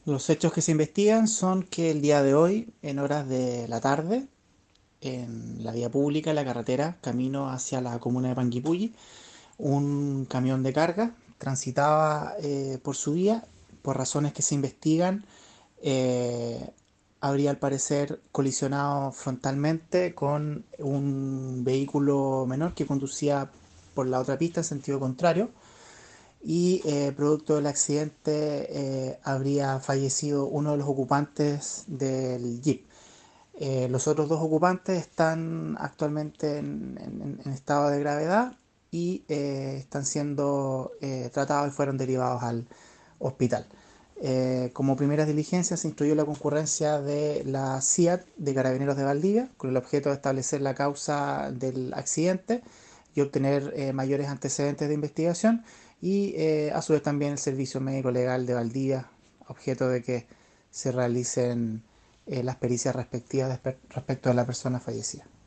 Los hechos que se investigan son que el día de hoy, en horas de la tarde, en la vía pública, en la carretera, camino hacia la comuna de Panguipulli, un camión de carga transitaba por su vía. Por razones que se investigan, eh, habría al parecer colisionado frontalmente con un vehículo menor que conducía por la otra pista en sentido contrario, y producto del accidente habría fallecido uno de los ocupantes del Jeep. Los otros dos ocupantes están actualmente en estado de gravedad y están siendo tratados y fueron derivados al hospital. Como primeras diligencias se instruyó la concurrencia de la CIAT de Carabineros de Valdivia con el objeto de establecer la causa del accidente y obtener mayores antecedentes de investigación, y a su vez también el Servicio Médico Legal de Valdivia, objeto de que se realicen las pericias respectivas respecto a la persona fallecida.